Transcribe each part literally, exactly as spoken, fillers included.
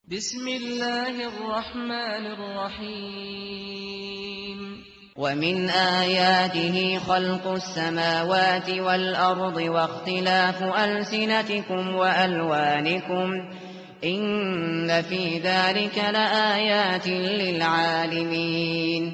بسم الله الرحمن الرحيم ومن آياته خلق السماوات والأرض واختلاف ألسنتكم وألوانكم إن في ذلك لآيات للعالمين.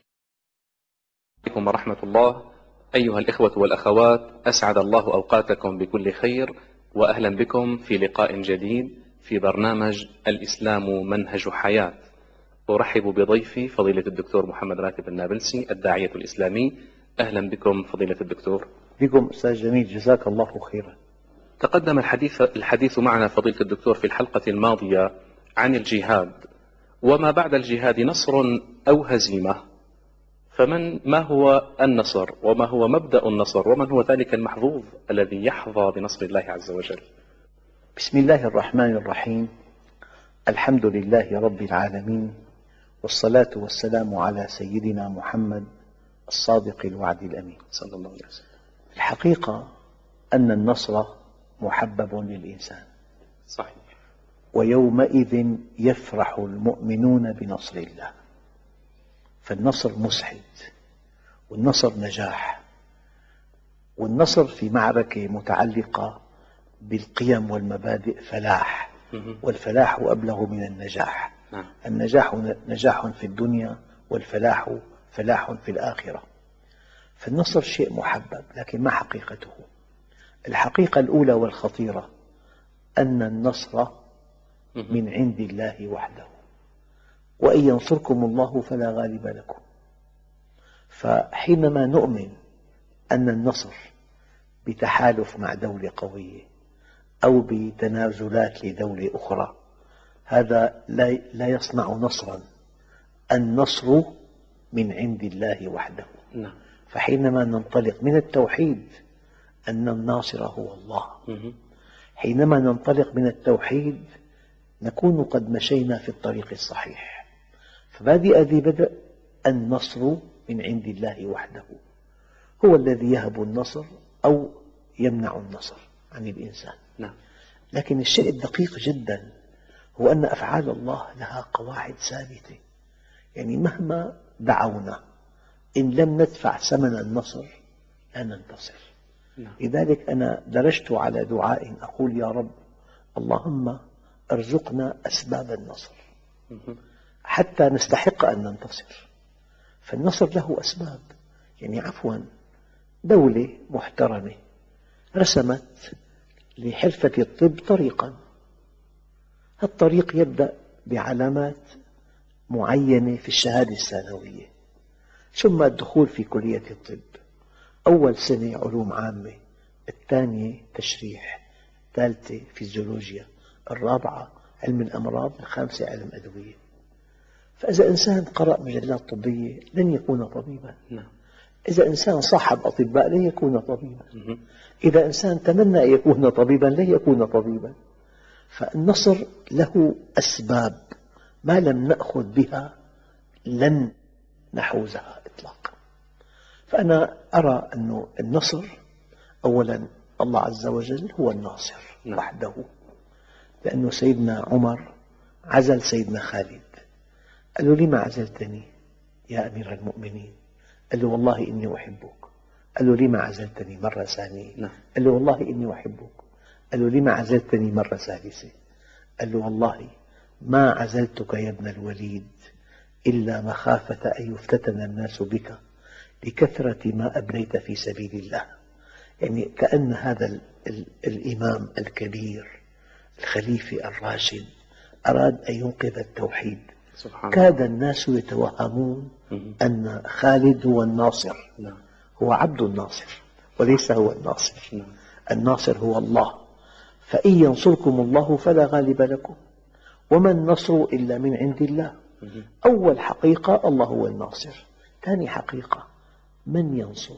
عليكم ورحمة الله. أيها الإخوة والأخوات، أسعد الله أوقاتكم بكل خير، وأهلا بكم في لقاء جديد في برنامج الإسلام منهج حياة. أرحب بضيفي فضيلة الدكتور محمد راتب النابلسي الداعية الإسلامي. أهلا بكم فضيلة الدكتور. بكم أستاذ جميل، جزاك الله خيرا. تقدم الحديث, الحديث معنا فضيلة الدكتور في الحلقة الماضية عن الجهاد وما بعد الجهاد، نصر أو هزيمة. فمن ما هو النصر وما هو مبدأ النصر ومن هو ذلك المحظوظ الذي يحظى بنصر الله عز وجل؟ بسم الله الرحمن الرحيم. الحمد لله رب العالمين، والصلاة والسلام على سيدنا محمد الصادق الوعد الأمين صلى الله عليه وسلم. الحقيقة أن النصر محبب للإنسان، صحيح. ويومئذ يفرح المؤمنون بنصر الله. فالنصر مسعد، والنصر نجاح، والنصر في معركة متعلقة بالقيم والمبادئ فلاح، والفلاح أبلغ من النجاح. النجاح نجاح في الدنيا، والفلاح فلاح في الآخرة. فالنصر شيء محبب، لكن ما حقيقته؟ الحقيقة الأولى والخطيرة أن النصر من عند الله وحده، وإن ينصركم الله فلا غالب لكم. فحينما نؤمن أن النصر بتحالف مع دولة قوية أو بتنازلات لدولة أخرى، هذا لا يصنع نصرا. النصر من عند الله وحده. فحينما ننطلق من التوحيد أن الناصر هو الله، حينما ننطلق من التوحيد نكون قد مشينا في الطريق الصحيح. فبادئ ذي بدء النصر من عند الله وحده، هو الذي يهب النصر أو يمنع النصر عن الإنسان. لكن الشيء الدقيق جدا هو أن أفعال الله لها قواعد ثابتة، يعني مهما دعونا إن لم ندفع ثمن النصر لا ننتصر. لذلك أنا درجت على دعاء أقول: يا رب اللهم ارزقنا أسباب النصر حتى نستحق أن ننتصر. فالنصر له أسباب، يعني عفوا دولة محترمة رسمت لحرفة الطب طريقا، الطريق يبدأ بعلامات معينة في الشهادة الثانوية، ثم الدخول في كلية الطب. أول سنة علوم عامة، الثانية تشريح، الثالثة فيزيولوجيا، الرابعة علم الأمراض، الخامسة علم أدوية. فإذا إنسان قرأ مجلات طبية لن يكون طبيبا، إذا إنسان صاحب أطباء لن يكون طبيبا، إذا إنسان تمنى أن يكون طبيبا لن يكون طبيبا. فالنصر له أسباب ما لم نأخذ بها لن نحوزها إطلاقا. فأنا أرى أن النصر أولا الله عز وجل هو الناصر وحده، لأن سيدنا عمر عزل سيدنا خالد، قال له: لما عزلتني يا أمير المؤمنين؟ قال له: والله إني أحبك. قال له: لما عزلتني مرة ثانية؟ قال له: والله إني أحبك. قال له: لما عزلتني مرة ثالثة؟ قال له: والله ما عزلتك يا ابن الوليد إلا مخافة أن يفتتن الناس بك لكثرة ما أبنيت في سبيل الله. يعني كأن هذا ال ال الإمام الكبير الخليفة الراشد أراد أن ينقذ التوحيد. كاد الناس يتوهمون أن خالد هو الناصر، هو عبد الناصر وليس هو الناصر. الناصر هو الله، فإن ينصركم الله فلا غالب لكم وما النصر إلا من عند الله. أول حقيقة الله هو الناصر. ثاني حقيقة من ينصر،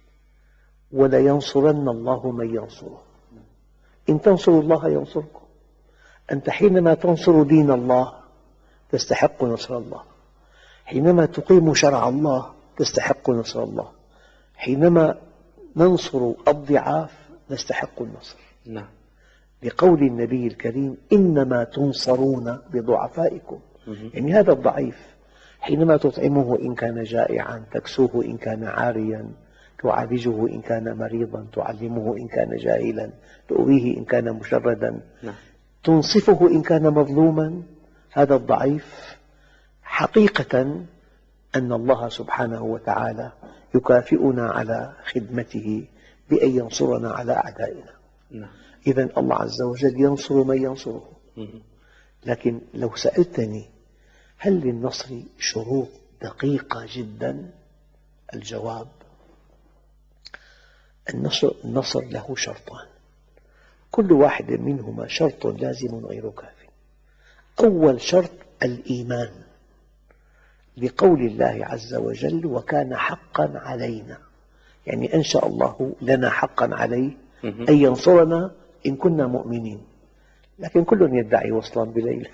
ولا ينصرن الله من ينصره. إن تنصروا الله ينصركم. أنت حينما تنصر دين الله تستحق نصر الله، حينما تقيم شرع الله تستحق نصر الله، حينما ننصر الضعاف نستحق النصر. لقول النبي الكريم إنما تنصرون بضعفائكم. يعني هذا الضعيف حينما تطعمه إن كان جائعا، تكسوه إن كان عاريا، تعالجه إن كان مريضا، تعلمه إن كان جاهلا، تؤويه إن كان مشردا، تنصفه إن كان مظلوما، هذا الضعيف حقيقة أن الله سبحانه وتعالى يكافئنا على خدمته بأن ينصرنا على أعدائنا. إذن الله عز وجل ينصر من ينصره. لكن لو سألتني هل للنصر شروط دقيقة جدا؟ الجواب: النصر, النصر له شرطان، كل واحد منهما شرط لازم غير كاف. أول شرط الإيمان، لقول الله عز وجل: وكان حقا علينا، يعني أنشأ الله لنا حقا عليه أن ينصرنا إن كنا مؤمنين. لكن كل يدعي وصلا بليلة،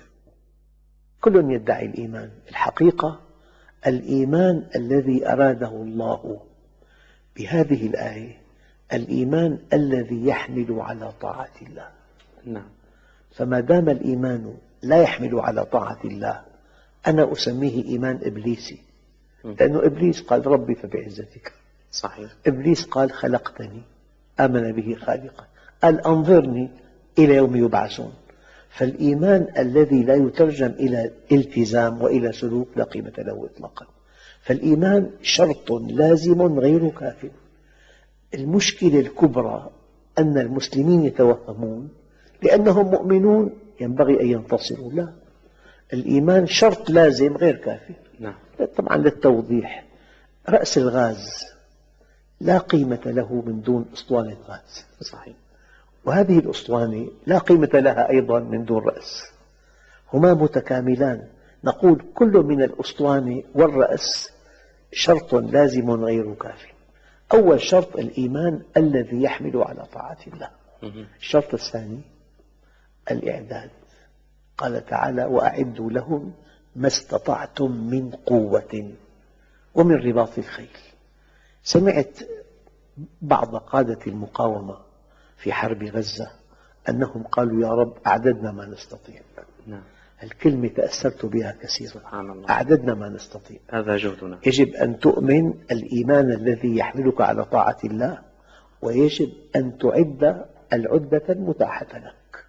كل يدعي الإيمان. الحقيقة الإيمان الذي أراده الله بهذه الآية الإيمان الذي يحمل على طاعة الله. نعم. فما دام الإيمان لا يحمل على طاعة الله أنا أسميه إيمان إبليسي، لأنه إبليس قال: ربي فبعزتك. صحيح. إبليس قال: خلقتني، آمن به خالقا، قال: أنظرني إلى يوم يبعثون. فالإيمان الذي لا يترجم إلى التزام وإلى سلوك لا قيمة له إطلاقا. فالإيمان شرط لازم غير كاف. المشكلة الكبرى أن المسلمين يتوهمون لأنهم مؤمنون ينبغي أن ينتصروا. لا، الإيمان شرط لازم غير كافي. نعم. طبعا للتوضيح، رأس الغاز لا قيمة له من دون أسطوانة غاز. صحيح. وهذه الأسطوانة لا قيمة لها أيضا من دون رأس، هما متكاملان. نقول كل من الأسطوانة والرأس شرط لازم غير كافي. أول شرط الإيمان الذي يحمل على طاعة الله. الشرط الثاني الإعداد. قال تعالى: وأعدوا لهم ما استطعتم من قوة ومن رباط الخيل. سمعت بعض قادة المقاومة في حرب غزة أنهم قالوا: يا رب أعددنا ما نستطيع. نعم. الكلمة تأثرت بها كثيرا. سبحان الله. أعددنا ما نستطيع، هذا جهدنا. يجب أن تؤمن الإيمان الذي يحملك على طاعة الله، ويجب أن تعد العدة المتاحة لك.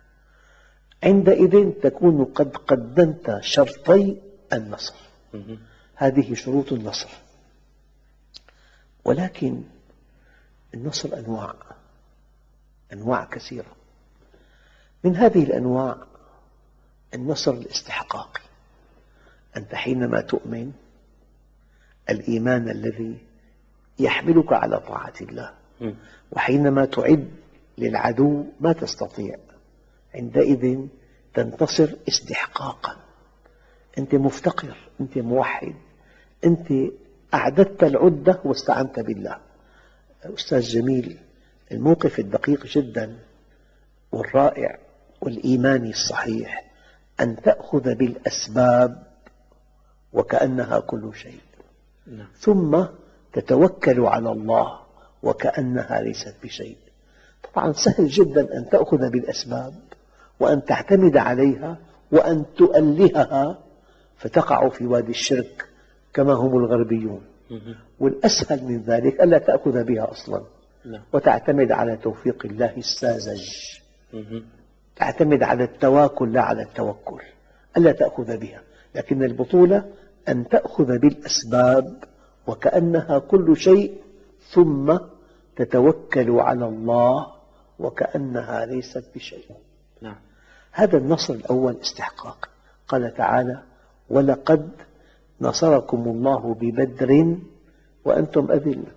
عندئذ تكون قد قدمت شرطي النصر. هذه شروط النصر. ولكن النصر أنواع أنواع كثيرة. من هذه الأنواع النصر الاستحقاقي. أنت حينما تؤمن الإيمان الذي يحملك على طاعة الله، وحينما تعد للعدو ما تستطيع، عندئذ تنتصر استحقاقا. أنت مفتقر، أنت موحد، أنت أعددت العدة واستعنت بالله. أستاذ جميل، الموقف الدقيق جدا والرائع والإيماني الصحيح أن تأخذ بالأسباب وكأنها كل شيء، ثم تتوكل على الله وكأنها ليست بشيء. طبعا سهل جدا أن تأخذ بالأسباب وأن تعتمد عليها وأن تؤلهها فتقع في وادي الشرك كما هم الغربيون. والأسهل من ذلك ألا تأخذ بها أصلا وتعتمد على توفيق الله الساذج، تعتمد على التواكل لا على التوكل، ألا تأخذ بها. لكن البطولة أن تأخذ بالأسباب وكأنها كل شيء، ثم تتوكل على الله وكأنها ليست بشيء. نعم. هذا النصر الأول استحقاق. قال تعالى: ولقد نصركم الله ببدر وأنتم أذلة.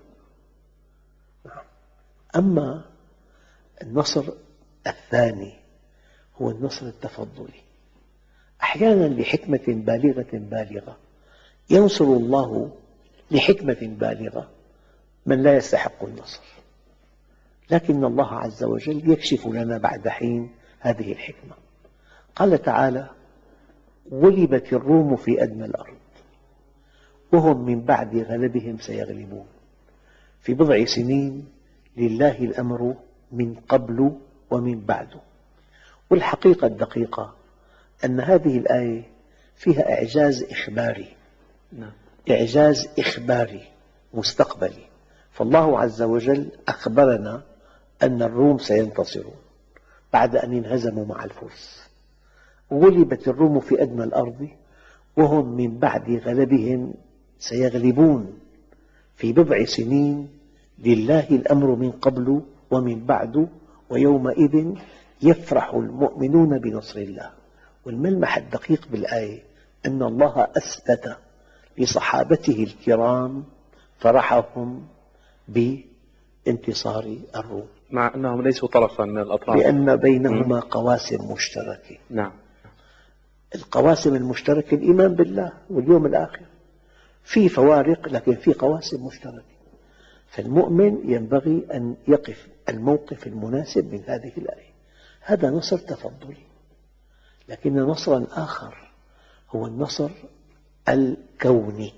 أما النصر الثاني هو النصر التفضلي. أحيانا لحكمة بالغة بالغة ينصر الله لحكمة بالغة من لا يستحق النصر، لكن الله عز وجل يكشف لنا بعد حين هذه الحكمة. قال تعالى: غلبت الروم في أدنى الأرض وهم من بعد غلبهم سيغلبون في بضع سنين لله الأمر من قبل ومن بعد والحقيقة الدقيقة أن هذه الآية فيها إعجاز إخباري، نعم. إعجاز إخباري مستقبلي. فالله عز وجل أخبرنا أن الروم سينتصرون بعد أن انهزموا مع الفرس. غلبت الروم في أدنى الأرض وهم من بعد غلبهم سيغلبون في بضع سنين، لله الأمر من قبل ومن بعد، ويومئذ يفرح المؤمنون بنصر الله. والملمح الدقيق بالآية أن الله أثبت لصحابته الكرام فرحهم بانتصار الروم، مع أنهم ليسوا طرفا من الأطراف، لأن بينهما قواسم مشتركة. نعم. القواسم المشتركة الإيمان بالله واليوم الآخر، في فوارق لكن في قواسم مشتركة. فالمؤمن ينبغي أن يقف الموقف المناسب من هذه الآية. هذا نصر تفضلي، لكن نصرا آخر هو النصر الكوني.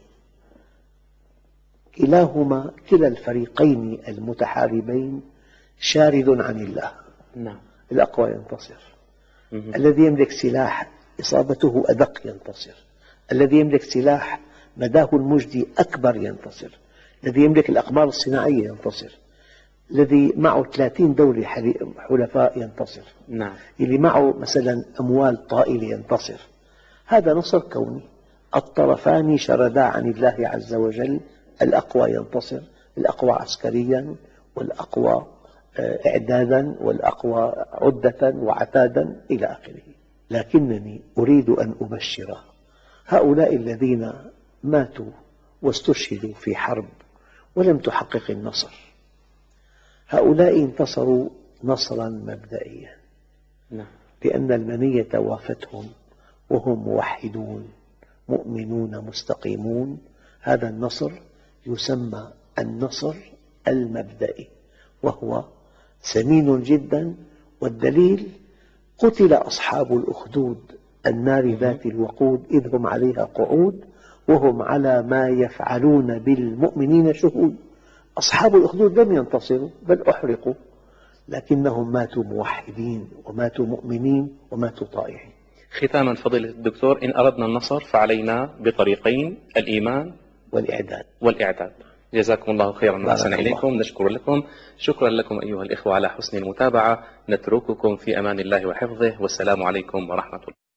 كلاهما كلا الفريقين المتحاربين شارد عن الله. نعم. الأقوى ينتصر. مم. الذي يملك سلاح إصابته أدق ينتصر، الذي يملك سلاح مداه المجدي أكبر ينتصر، الذي يملك الأقمار الصناعية ينتصر، الذي معه ثلاثين دولة حلفاء ينتصر، نعم. اللي معه مثلا أموال طائلة ينتصر. هذا نصر كوني، الطرفان شردا عن الله عز وجل، الأقوى ينتصر، الأقوى عسكريا والأقوى إعدادا والأقوى عدة وعتادا إلى آخره. لكنني أريد أن أبشر هؤلاء الذين ماتوا واستشهدوا في حرب ولم تحقق النصر. هؤلاء انتصروا نصرا مبدئيا، نعم. لأن المنية وافتهم وهم موحدون مؤمنون مستقيمون. هذا النصر يسمى النصر المبدئي، وهو ثمين جدا. والدليل قتل أصحاب الأخدود النار ذات الوقود إذ هم عليها قعود وهم على ما يفعلون بالمؤمنين شهود. أصحاب الأخدود لم ينتصروا بل أحرقوا، لكنهم ماتوا موحدين وماتوا مؤمنين وماتوا طائعين. ختاما فضيلة الدكتور، إن أردنا النصر فعلينا بطريقين: الإيمان والإعداد والإعداد. جزاكم الله خيرا وأحسن إليكم. الله. نشكر لكم. شكرا لكم أيها الإخوة على حسن المتابعة. نترككم في أمان الله وحفظه، والسلام عليكم ورحمة الله.